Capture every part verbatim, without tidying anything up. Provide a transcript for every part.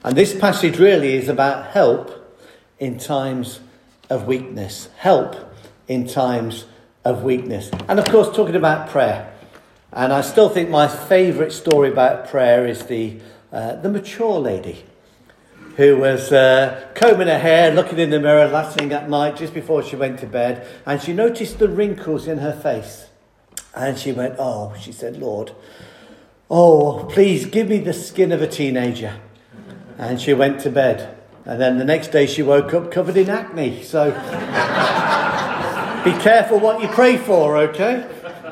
And this passage really is about help in times of weakness. Help in times of weakness. And of course, talking about prayer. And I still think my favourite story about prayer is the uh, the mature lady who was uh, combing her hair, looking in the mirror last thing at night just before she went to bed. And she noticed the wrinkles in her face. And she went, oh, she said, Lord, oh, please give me the skin of a teenager. And she went to bed. And then the next day she woke up covered in acne. So be careful what you pray for, okay?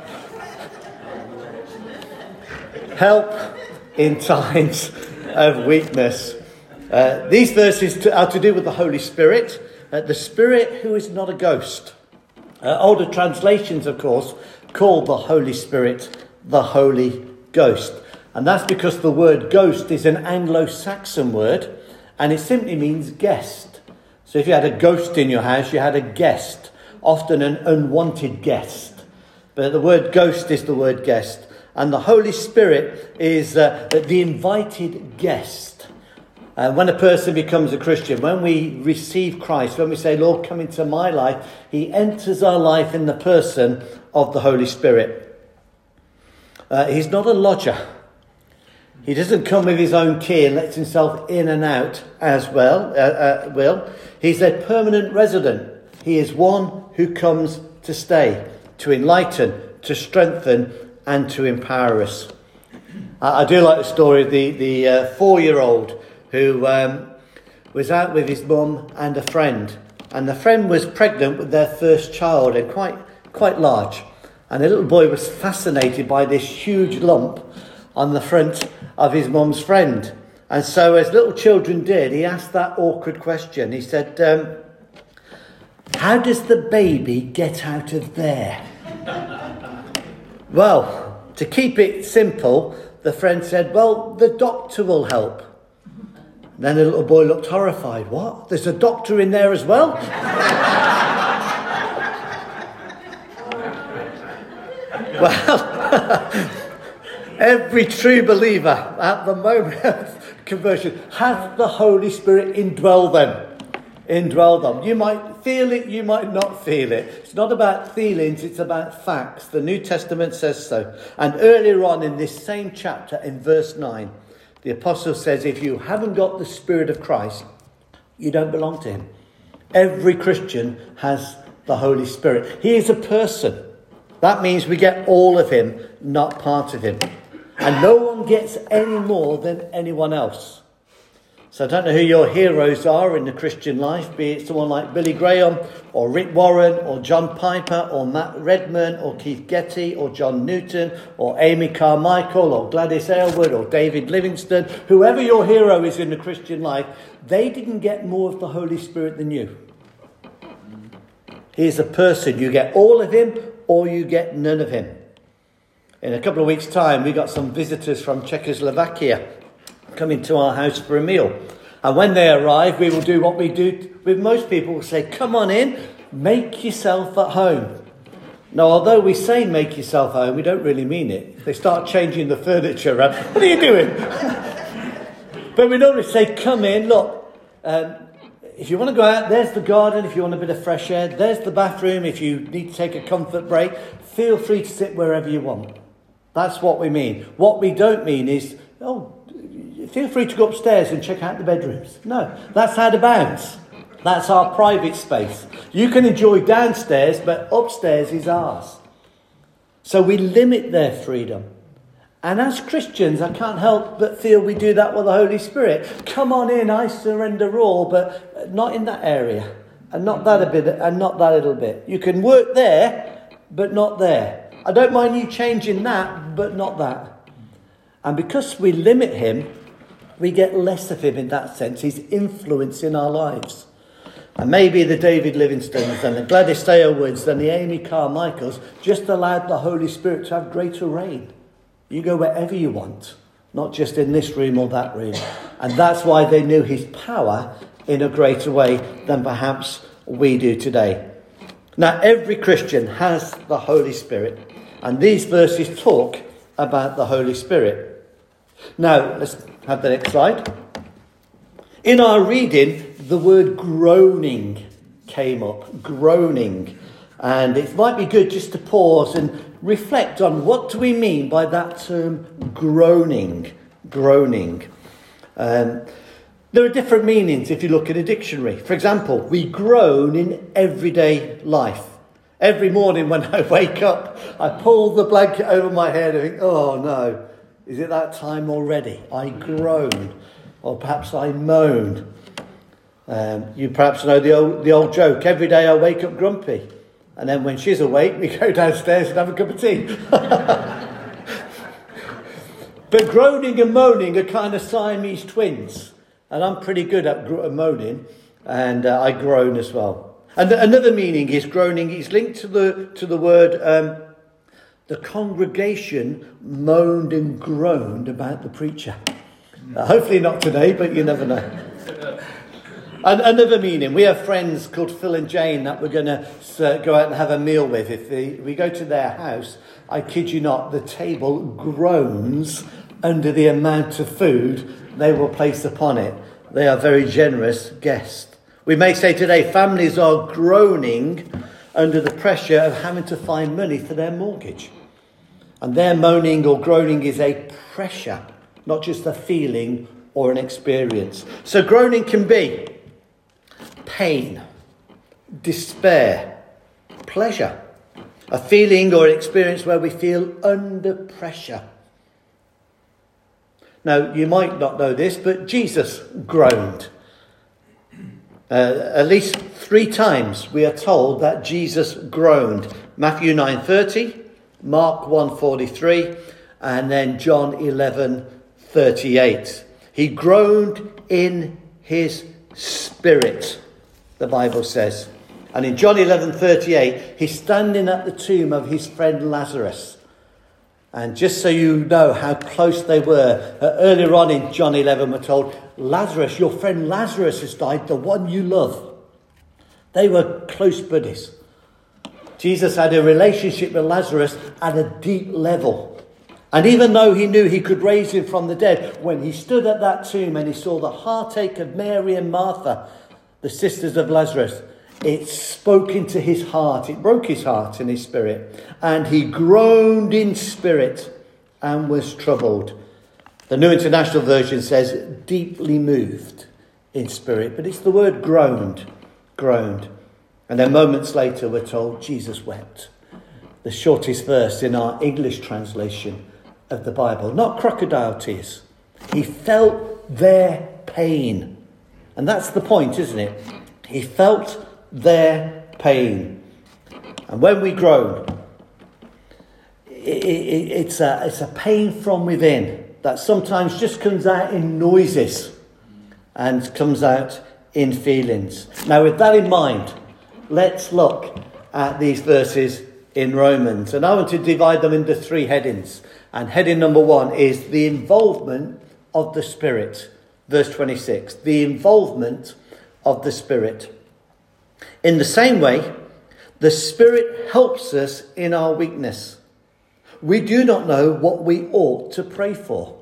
Help in times of weakness. Uh, these verses to, are to do with the Holy Spirit. Uh, the Spirit who is not a ghost. Uh, older translations, of course, call the Holy Spirit the Holy Ghost. And that's because the word ghost is an Anglo-Saxon word, and it simply means guest. So if you had a ghost in your house, you had a guest, often an unwanted guest. But the word ghost is the word guest. And the Holy Spirit is uh, the invited guest. And when a person becomes a Christian, when we receive Christ, when we say, Lord, come into my life, he enters our life in the person of the Holy Spirit. Uh, he's not a lodger. He doesn't come with his own key and lets himself in and out as well. Uh, uh, will. He's a permanent resident. He is one who comes to stay, to enlighten, to strengthen, and to empower us. Uh, I do like the story of the, the uh, four-year-old who um, was out with his mum and a friend. And the friend was pregnant with their first child, and quite, quite large. And the little boy was fascinated by this huge lump on the front of his mum's friend. And so, as little children did, he asked that awkward question. He said, um, how does the baby get out of there? Well, to keep it simple, the friend said, well, the doctor will help. And then the little boy looked horrified. What? There's a doctor in there as well? Well, every true believer at the moment of conversion has the Holy Spirit indwell them. Indwell them. You might feel it, you might not feel it. It's not about feelings, it's about facts. The New Testament says so. And earlier on in this same chapter, in verse nine, the apostle says, if you haven't got the Spirit of Christ, you don't belong to him. Every Christian has the Holy Spirit. He is a person. That means we get all of him, not part of him. And no one gets any more than anyone else. So I don't know who your heroes are in the Christian life, be it someone like Billy Graham or Rick Warren or John Piper or Matt Redman or Keith Getty or John Newton or Amy Carmichael or Gladys Aylward or David Livingstone. Whoever your hero is in the Christian life, they didn't get more of the Holy Spirit than you. He is a person. You get all of him or you get none of him. In a couple of weeks' time, we got some visitors from Czechoslovakia coming to our house for a meal. And when they arrive, we will do what we do with most people. We'll say, come on in, make yourself at home. Now, although we say make yourself at home, we don't really mean it. They start changing the furniture around. What are you doing? But we normally say, come in, look, um, if you want to go out, there's the garden. If you want a bit of fresh air, there's the bathroom. If you need to take a comfort break, feel free to sit wherever you want. That's what we mean. What we don't mean is, oh, feel free to go upstairs and check out the bedrooms. No, that's out of bounds. That's our private space. You can enjoy downstairs, but upstairs is ours. So we limit their freedom. And as Christians, I can't help but feel we do that with the Holy Spirit. Come on in, I surrender all, but not in that area. And not that a bit, and not that little bit. You can work there, but not there. I don't mind you changing that, but not that. And because we limit him, we get less of him in that sense. His influence in our lives. And maybe the David Livingstones and the Gladys Aylwards and the Amy Carmichaels just allowed the Holy Spirit to have greater reign. You go wherever you want, not just in this room or that room. And that's why they knew his power in a greater way than perhaps we do today. Now, every Christian has the Holy Spirit. And these verses talk about the Holy Spirit. Now, let's have the next slide. In our reading, the word groaning came up, groaning. And it might be good just to pause and reflect on what do we mean by that term groaning, groaning. Um, there are different meanings if you look at a dictionary. For example, we groan in everyday life. Every morning when I wake up, I pull the blanket over my head and think, oh no, is it that time already? I groan, or perhaps I moan. Um, you perhaps know the old, the old joke, every day I wake up grumpy. And then when she's awake, we go downstairs and have a cup of tea. But groaning and moaning are kind of Siamese twins. And I'm pretty good at gro- moaning, and uh, I groan as well. And another meaning is groaning is linked to the to the word, um, the congregation moaned and groaned about the preacher. Uh, hopefully not today, but you never know. And another meaning, we have friends called Phil and Jane that we're going to uh, go out and have a meal with. If they, we go to their house, I kid you not, the table groans under the amount of food they will place upon it. They are very generous guests. We may say today families are groaning under the pressure of having to find money for their mortgage. And their moaning or groaning is a pressure, not just a feeling or an experience. So groaning can be pain, despair, pleasure, a feeling or experience where we feel under pressure. Now, you might not know this, but Jesus groaned. Uh, at least three times we are told that Jesus groaned. Matthew nine thirty, Mark one forty-three, and then John eleven thirty-eight. He groaned in his spirit, the Bible says. And in John eleven thirty-eight, he's standing at the tomb of his friend Lazarus. And just so you know how close they were, uh, earlier on in John eleven, we're told, Lazarus, your friend Lazarus has died, the one you love. They were close buddies. Jesus had a relationship with Lazarus at a deep level. And even though he knew he could raise him from the dead, when he stood at that tomb and he saw the heartache of Mary and Martha, the sisters of Lazarus, it spoke into his heart. It broke his heart and his spirit. And he groaned in spirit and was troubled. The New International Version says deeply moved in spirit. But it's the word groaned. Groaned. And then moments later we're told Jesus wept. The shortest verse in our English translation of the Bible. Not crocodile tears. He felt their pain. And that's the point, isn't it? He felt their pain. And when we groan, it, it, it's, a, it's a pain from within that sometimes just comes out in noises and comes out in feelings. Now, with that in mind, let's look at these verses in Romans. And I want to divide them into three headings. And heading number one is the involvement of the Spirit. Verse twenty-six, the involvement of the Spirit. In the same way, the Spirit helps us in our weakness. We do not know what we ought to pray for.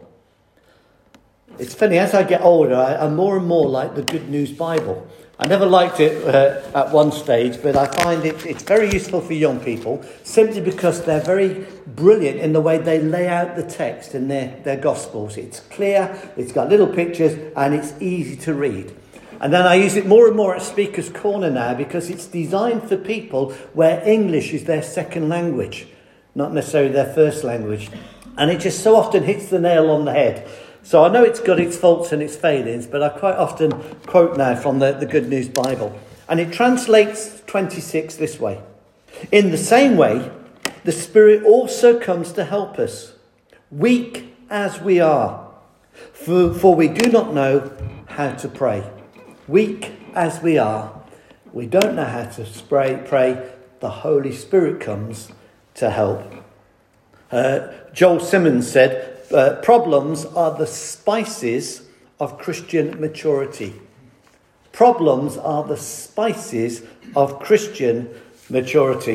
It's funny, as I get older, I, I'm more and more like the Good News Bible. I never liked it uh, at one stage, but I find it, it's very useful for young people, simply because they're very brilliant in the way they lay out the text in their, their Gospels. It's clear, it's got little pictures, and it's easy to read. And then I use it more and more at Speaker's Corner now because it's designed for people where English is their second language, not necessarily their first language. And it just so often hits the nail on the head. So I know it's got its faults and its failings, but I quite often quote now from the, the Good News Bible. And it translates twenty-six this way. In the same way, the Spirit also comes to help us, weak as we are, for, for we do not know how to pray. Weak as we are, we don't know how to pray. pray. The Holy Spirit comes to help. Uh, Joel Simmons said, uh, problems are the spices of Christian maturity. Problems are the spices of Christian maturity.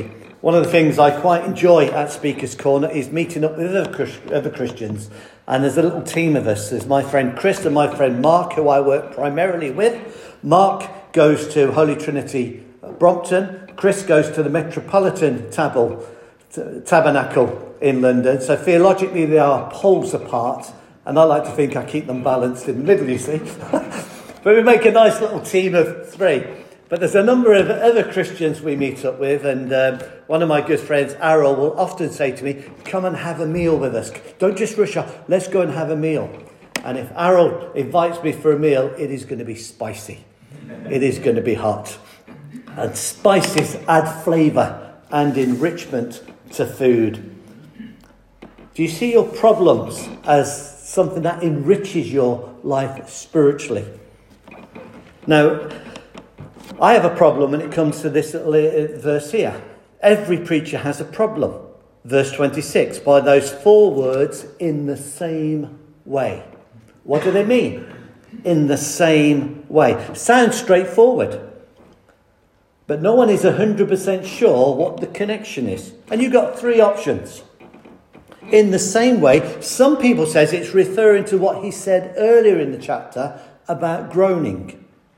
One of the things I quite enjoy at Speaker's Corner is meeting up with other, Christ- other Christians. And there's a little team of us. There's my friend Chris and my friend Mark, who I work primarily with. Mark goes to Holy Trinity Brompton. Chris goes to the Metropolitan Tabel, t- Tabernacle in London. So theologically they are poles apart. And I like to think I keep them balanced in the middle, you see. But we make a nice little team of three. But there's a number of other Christians we meet up with, and um, one of my good friends, Errol, will often say to me, come and have a meal with us. Don't just rush off, let's go and have a meal. And if Errol invites me for a meal, it is going to be spicy. It is going to be hot. And spices add flavour and enrichment to food. Do you see your problems as something that enriches your life spiritually? Now, I have a problem when it comes to this little verse here. Every preacher has a problem. Verse twenty-six, by those four words, in the same way. What do they mean? In the same way. Sounds straightforward. But no one is one hundred percent sure what the connection is. And you've got three options. In the same way, some people says it's referring to what he said earlier in the chapter about groaning.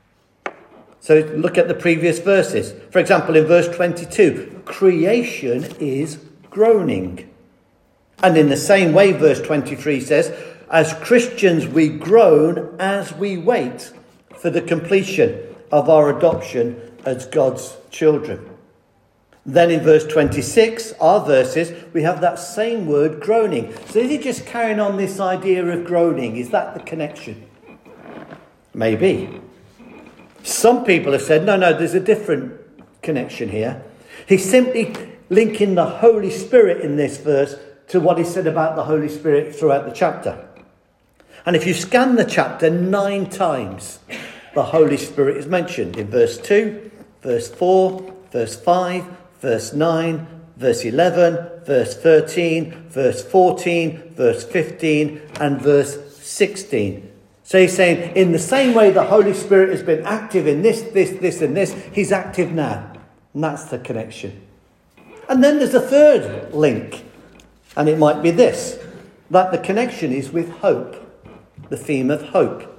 So look at the previous verses. For example, in verse twenty-two, creation is groaning. And in the same way, verse twenty-three says, as Christians we groan as we wait for the completion of our adoption as God's children. Then in verse twenty-six, our verses, we have that same word, groaning. So is he just carrying on this idea of groaning? Is that the connection? Maybe. Some people have said, no, no, there's a different connection here. He's simply linking the Holy Spirit in this verse to what he said about the Holy Spirit throughout the chapter. And if you scan the chapter, nine times the Holy Spirit is mentioned. In verse two, verse four, verse five, verse nine, verse eleven, verse thirteen, verse fourteen, verse fifteen, and verse sixteen. So he's saying, in the same way the Holy Spirit has been active in this, this, this, and this, he's active now. And that's the connection. And then there's a third link. And it might be this, that the connection is with hope. The theme of hope.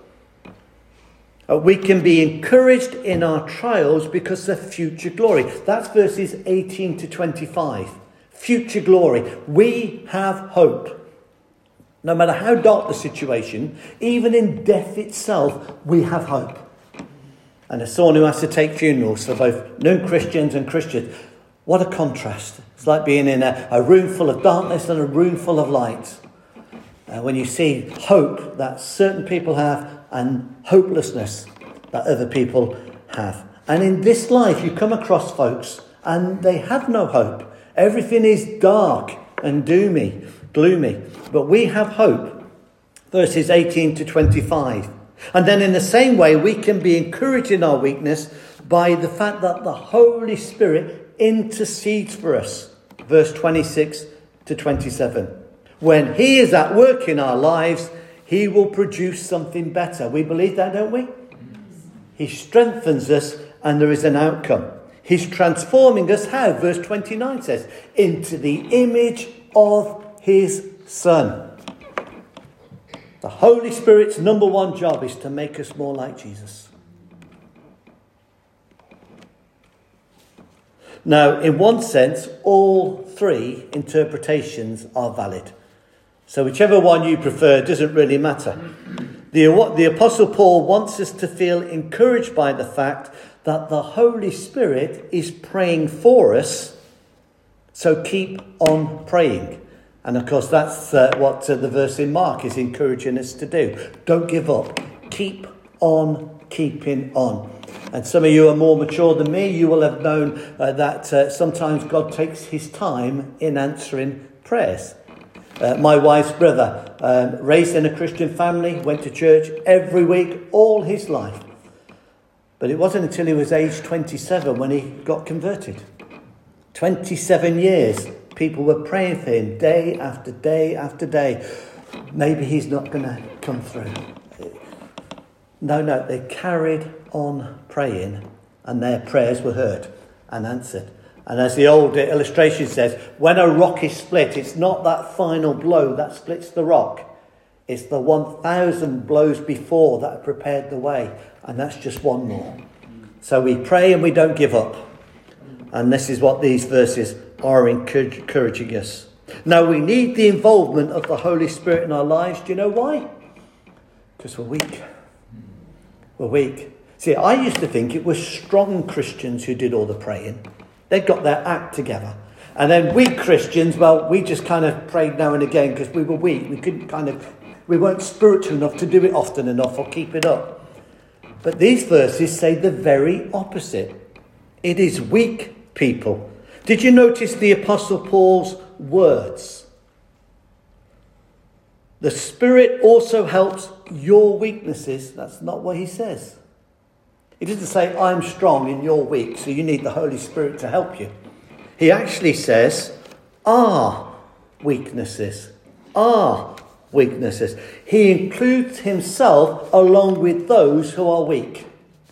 Uh, we can be encouraged in our trials because of future glory. That's verses eighteen to twenty-five. Future glory. We have hope. No matter how dark the situation, even in death itself, we have hope. And as someone who has to take funerals for both non-Christians and Christians, what a contrast. It's like being in a, a room full of darkness and a room full of light. Uh, when you see hope that certain people have and hopelessness that other people have. And in this life, you come across folks and they have no hope. Everything is dark and doomy, gloomy. But we have hope. Verses eighteen to twenty-five. And then in the same way, we can be encouraged in our weakness by the fact that the Holy Spirit intercedes for us. Verse twenty-six to twenty-seven. When he is at work in our lives, he will produce something better. We believe that, don't we? He strengthens us and there is an outcome. He's transforming us how? Verse twenty-nine says, into the image of his Son. The Holy Spirit's number one job is to make us more like Jesus. Now, in one sense, all three interpretations are valid. So whichever one you prefer doesn't really matter. The, the Apostle Paul wants us to feel encouraged by the fact that the Holy Spirit is praying for us. So keep on praying. And of course, that's uh, what uh, the verse in Mark is encouraging us to do. Don't give up. Keep on keeping on. And some of you are more mature than me. You will have known uh, that uh, sometimes God takes his time in answering prayers. Uh, my wife's brother, um, raised in a Christian family, went to church every week all his life. But it wasn't until he was age twenty-seven when he got converted. twenty-seven years. People were praying for him day after day after day. Maybe he's not going to come through. No, no, they carried on praying and their prayers were heard and answered. And as the old illustration says, when a rock is split, it's not that final blow that splits the rock. It's the one thousand blows before that have prepared the way. And that's just one more. So we pray and we don't give up. And this is what these verses are encouraging us. Now we need the involvement of the Holy Spirit in our lives. Do you know why? Because we're weak. We're weak. See, I used to think it was strong Christians who did all the praying. They got their act together. And then weak Christians, well, we just kind of prayed now and again because we were weak. We couldn't kind of, we weren't spiritual enough to do it often enough or keep it up. But these verses say the very opposite. It is weak people. Did you notice the Apostle Paul's words? The Spirit also helps your weaknesses. That's not what he says. He doesn't say, I'm strong and you're weak, so you need the Holy Spirit to help you. He actually says, our weaknesses. Our weaknesses. He includes himself along with those who are weak.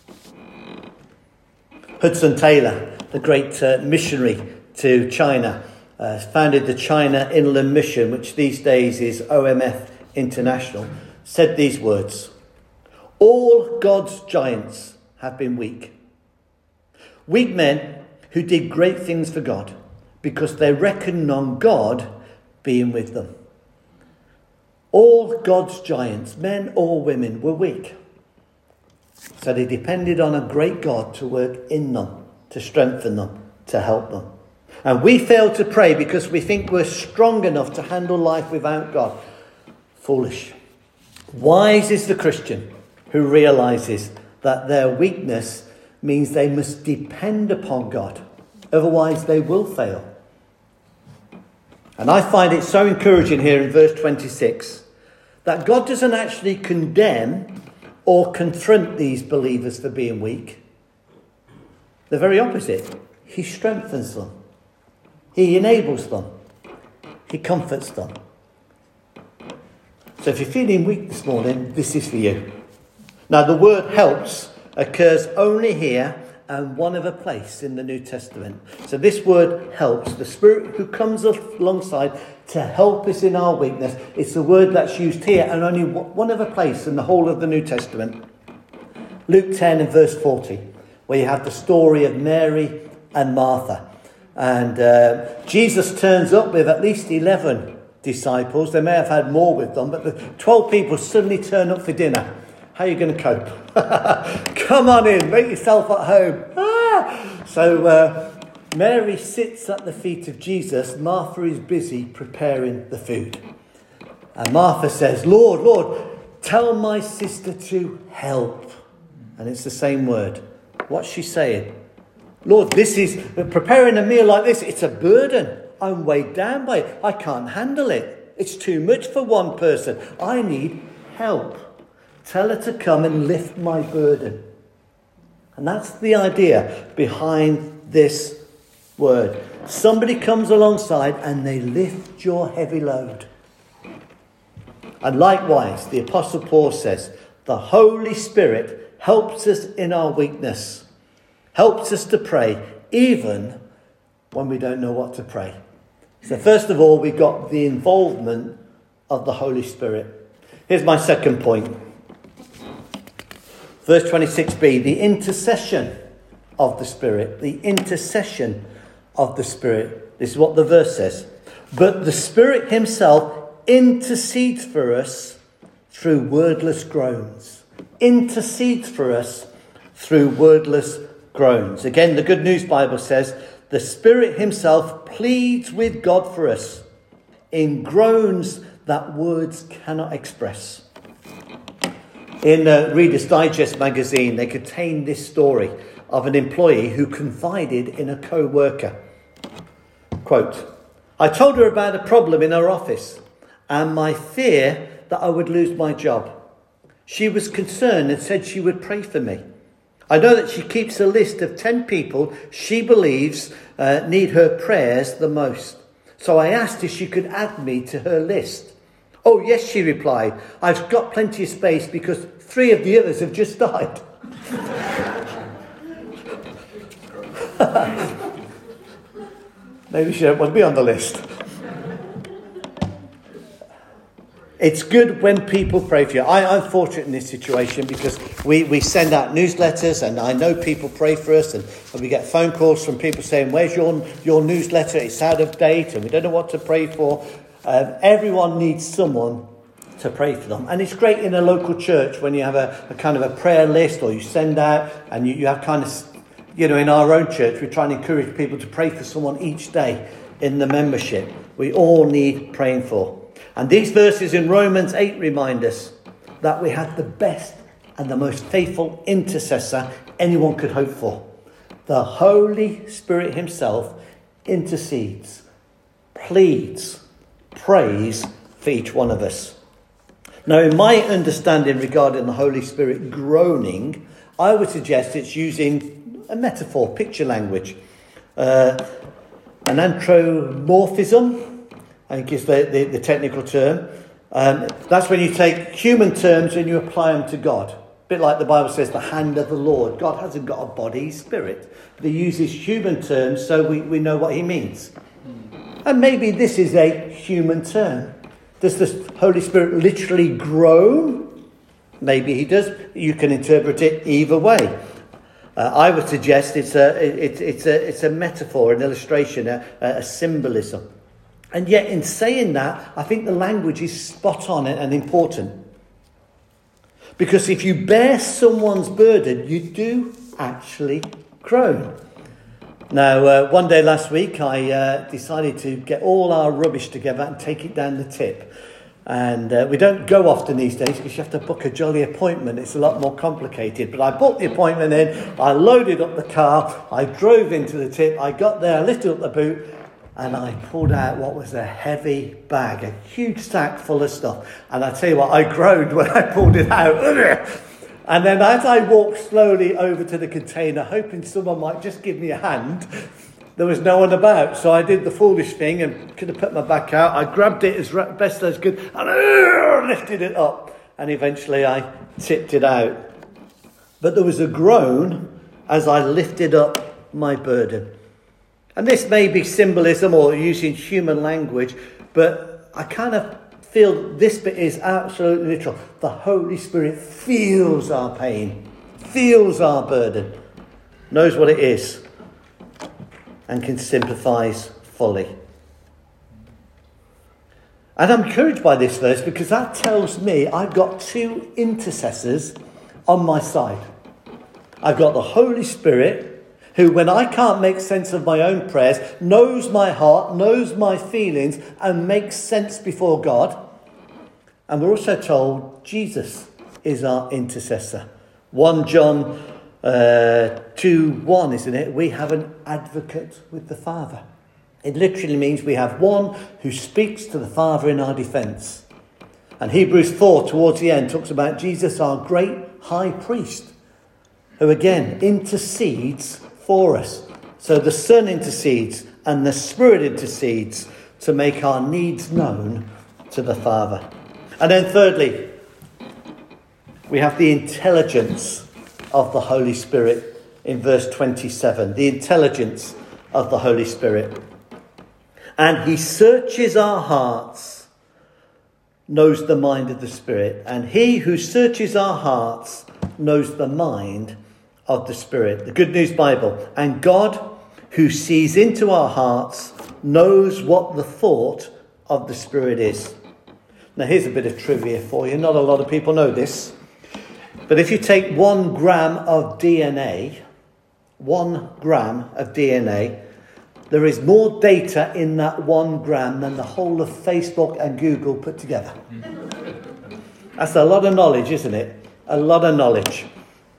Hudson Taylor, the great uh, missionary to China, uh, founded the China Inland Mission, which these days is O M F International, said these words: all God's giants have been weak. Weak men who did great things for God because they reckoned on God being with them. All God's giants, men or women, were weak. So they depended on a great God to work in them, to strengthen them, to help them. And we fail to pray because we think we're strong enough to handle life without God. Foolish. Wise is the Christian who realizes that their weakness means they must depend upon God. Otherwise, they will fail. And I find it so encouraging here in verse twenty-six that God doesn't actually condemn or confront these believers for being weak. The very opposite. He strengthens them. He enables them. He comforts them. So if you're feeling weak this morning, this is for you. Now, the word helps occurs only here and one other place in the New Testament. So this word helps, the Spirit who comes alongside to help us in our weakness. It's the word that's used here and only one other place in the whole of the New Testament. Luke ten and verse forty, where you have the story of Mary and Martha. And uh, Jesus turns up with at least eleven disciples. They may have had more with them, but the twelve people suddenly turn up for dinner. How are you going to cope? Come on in, make yourself at home. Ah! So uh, Mary sits at the feet of Jesus. Martha is busy preparing the food. And Martha says, Lord, Lord, tell my sister to help. And it's the same word. What's she saying? Lord, this is, preparing a meal like this, it's a burden. I'm weighed down by it. I can't handle it. It's too much for one person. I need help. Tell her to come and lift my burden. And that's the idea behind this word. Somebody comes alongside and they lift your heavy load. And likewise, the Apostle Paul says, the Holy Spirit helps us in our weakness, helps us to pray, even when we don't know what to pray. So first of all, we've got the involvement of the Holy Spirit. Here's my second point. Verse twenty-six b, the intercession of the Spirit. The intercession of the Spirit. This is what the verse says. But the Spirit himself intercedes for us through wordless groans. Intercedes for us through wordless groans. Again, the Good News Bible says, the Spirit himself pleads with God for us in groans that words cannot express. In uh, Reader's Digest magazine, they contain this story of an employee who confided in a co-worker. Quote, I told her about a problem in her office and my fear that I would lose my job. She was concerned and said she would pray for me. I know that she keeps a list of ten people she believes uh, need her prayers the most. So I asked if she could add me to her list. Oh, yes, she replied. I've got plenty of space because three of the others have just died. Maybe she don't want to be on the list. It's good when people pray for you. I, I'm fortunate in this situation because we, we send out newsletters, and I know people pray for us, and, and we get phone calls from people saying, where's your, your newsletter? It's out of date and we don't know what to pray for. Um, everyone needs someone to pray for them. And it's great in a local church when you have a, a kind of a prayer list, or you send out and you, you have kind of, you know, in our own church, we try and encourage people to pray for someone each day in the membership. We all need praying for. And these verses in Romans eight remind us that we have the best and the most faithful intercessor anyone could hope for. The Holy Spirit himself intercedes, pleads, prays for each one of us. Now, in my understanding regarding the Holy Spirit groaning, I would suggest it's using a metaphor, picture language. Uh, an anthropomorphism, I think is the, the, the technical term. Um, that's when you take human terms and you apply them to God. A bit like the Bible says, the hand of the Lord. God hasn't got a body, he's spirit. But he uses human terms so we, we know what he means. And maybe this is a human term. Does the Holy Spirit literally groan? Maybe he does. You can interpret it either way. Uh, I would suggest it's a, it, it's a, it's a metaphor, an illustration, a, a symbolism. And yet in saying that, I think the language is spot on and important. Because if you bear someone's burden, you do actually groan. Now, uh, one day last week, I uh, decided to get all our rubbish together and take it down the tip. And uh, we don't go often these days because you have to book a jolly appointment. It's a lot more complicated. But I booked the appointment in, I loaded up the car, I drove into the tip, I got there, I lifted up the boot, and I pulled out what was a heavy bag, a huge sack full of stuff. And I tell you what, I groaned when I pulled it out. And then as I walked slowly over to the container, hoping someone might just give me a hand, there was no one about. So I did the foolish thing and could have put my back out. I grabbed it as best as I could and uh, lifted it up. And eventually I tipped it out. But there was a groan as I lifted up my burden. And this may be symbolism or using human language, but I kind of feel this bit is absolutely literal. The Holy Spirit feels our pain, feels our burden, knows what it is, and can sympathise fully. And I'm encouraged by this verse because that tells me I've got two intercessors on my side. I've got the Holy Spirit, who, when I can't make sense of my own prayers, knows my heart, knows my feelings, and makes sense before God. And we're also told Jesus is our intercessor. First John uh, two one, isn't it? We have an advocate with the Father. It literally means we have one who speaks to the Father in our defence. And Hebrews four, towards the end, talks about Jesus, our great high priest, who again intercedes for us. So the Son intercedes and the Spirit intercedes to make our needs known to the Father. And then thirdly, we have the intelligence of the Holy Spirit in verse twenty-seven. The intelligence of the Holy Spirit. And he searches our hearts, knows the mind of the Spirit. And he who searches our hearts knows the mind of the Spirit. The Good News Bible. And God, who sees into our hearts, knows what the thought of the Spirit is. Now here's a bit of trivia for you. Not a lot of people know this. But if you take one gram of D N A, one gram of D N A, there is more data in that one gram than the whole of Facebook and Google put together. That's a lot of knowledge, isn't it? A lot of knowledge.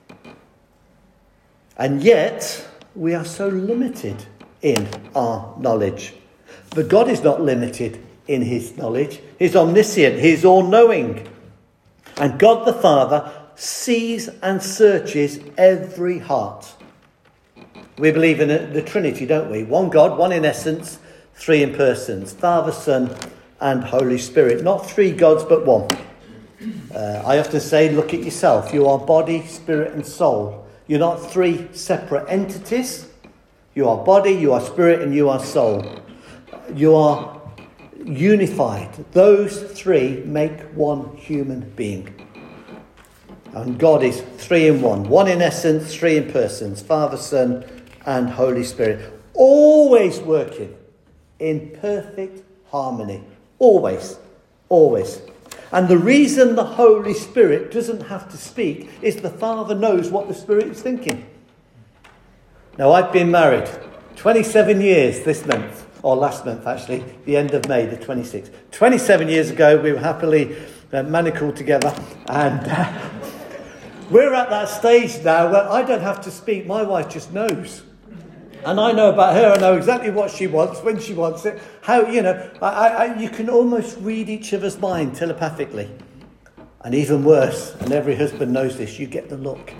And yet, we are so limited in our knowledge. But God is not limited in his knowledge. He's omniscient. He's all-knowing. And God the Father sees and searches every heart. We believe in the Trinity, don't we? One God, one in essence, three in persons. Father, Son, and Holy Spirit. Not three gods, but one. Uh, I often say, look at yourself. You are body, spirit, and soul. You're not three separate entities. You are body, you are spirit, and you are soul. You are unified. Those three make one human being. And God is three in one. One in essence, three in persons. Father, Son, and Holy Spirit. Always working in perfect harmony. Always. Always. And the reason the Holy Spirit doesn't have to speak is the Father knows what the Spirit is thinking. Now, I've been married twenty-seven years this month, or last month actually, the end of May, the twenty-sixth. twenty-seven years ago, we were happily uh, manacled together, and uh, we're at that stage now where I don't have to speak, my wife just knows. And I know about her, I know exactly what she wants, when she wants it, how, you know, I, I, you can almost read each other's mind telepathically. And even worse, and every husband knows this, you get the look.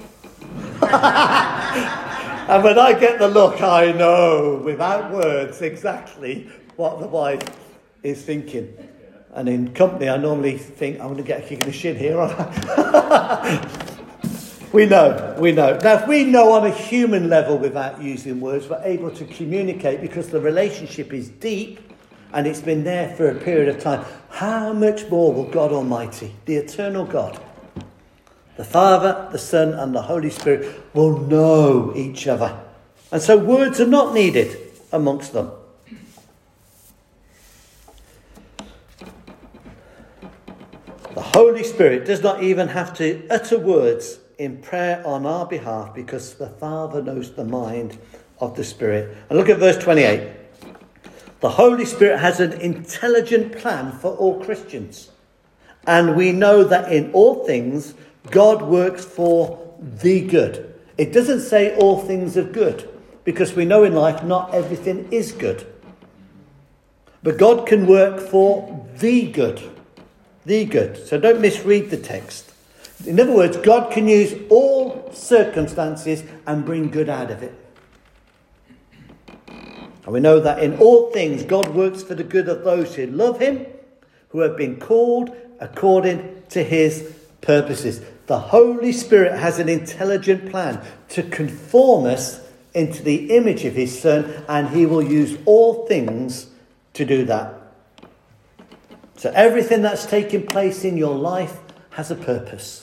And when I get the look, I know, without words, exactly what the wife is thinking. And in company, I normally think, I'm going to get a kick in the shin here. We know, we know. Now, if we know on a human level without using words, we're able to communicate because the relationship is deep and it's been there for a period of time. How much more will God Almighty, the eternal God, the Father, the Son, and the Holy Spirit will know each other. And so words are not needed amongst them. The Holy Spirit does not even have to utter words in prayer on our behalf because the Father knows the mind of the Spirit. And look at verse twenty-eight. The Holy Spirit has an intelligent plan for all Christians. And we know that in all things, God works for the good. It doesn't say all things are good, because we know in life not everything is good. But God can work for the good. The good. So don't misread the text. In other words, God can use all circumstances and bring good out of it. And we know that in all things, God works for the good of those who love him, who have been called according to his purposes. The Holy Spirit has an intelligent plan to conform us into the image of his Son, and he will use all things to do that. So everything that's taking place in your life has a purpose.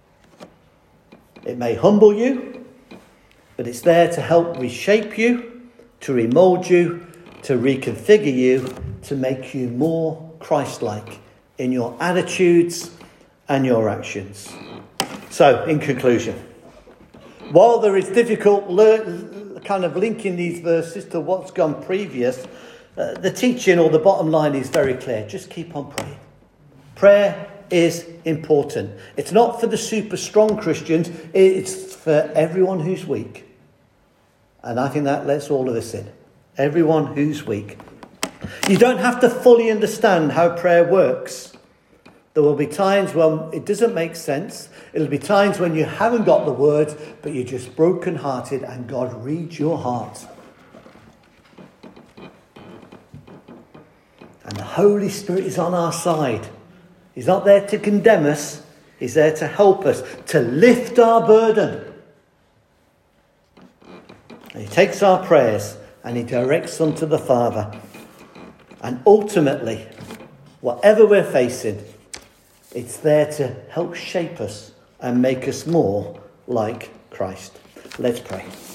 It may humble you, but it's there to help reshape you, to remold you, to reconfigure you, to make you more Christ-like in your attitudes and your actions. So, in conclusion, while there is difficult le- kind of linking these verses to what's gone previous, uh, the teaching or the bottom line is very clear. Just keep on praying. Prayer is important. It's not for the super strong Christians. It's for everyone who's weak. And I think that lets all of us in. Everyone who's weak. You don't have to fully understand how prayer works. There will be times when it doesn't make sense. It'll be times when you haven't got the words, but you're just brokenhearted and God reads your heart. And the Holy Spirit is on our side. He's not there to condemn us. He's there to help us, to lift our burden. And he takes our prayers and he directs them to the Father. And ultimately, whatever we're facing, it's there to help shape us and make us more like Christ. Let's pray.